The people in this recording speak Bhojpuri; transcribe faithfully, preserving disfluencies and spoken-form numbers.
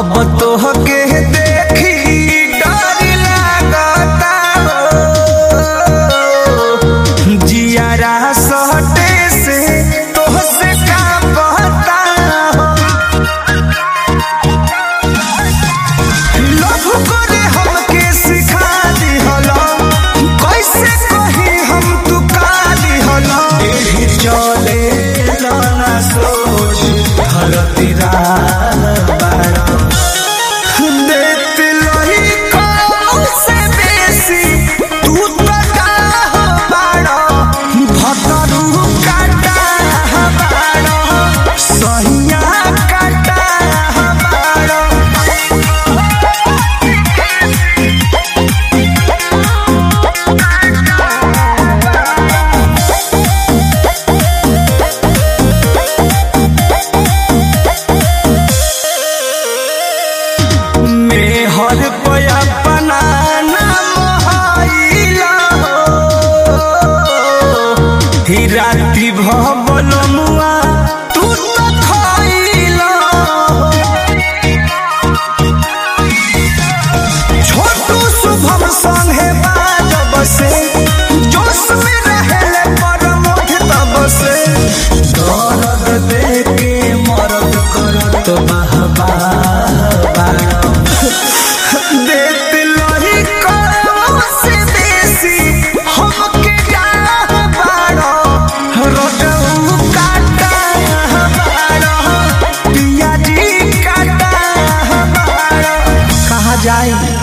अब तोहके देखी डर लागता हो, जियारा सहटे से तोहसे का पता हो। लव करे हमके सिखा दिहला, कैसे कही हम तू का दिहला। एही चले ना सोच धरती हर पया बनाना मोहाइला ही राती भवल मुआ तू तो खाइला। छोटू शुभम संगे बाजब से जोश में रहले परमोध तब से। दर्द देके मरद करत बहबा जाए।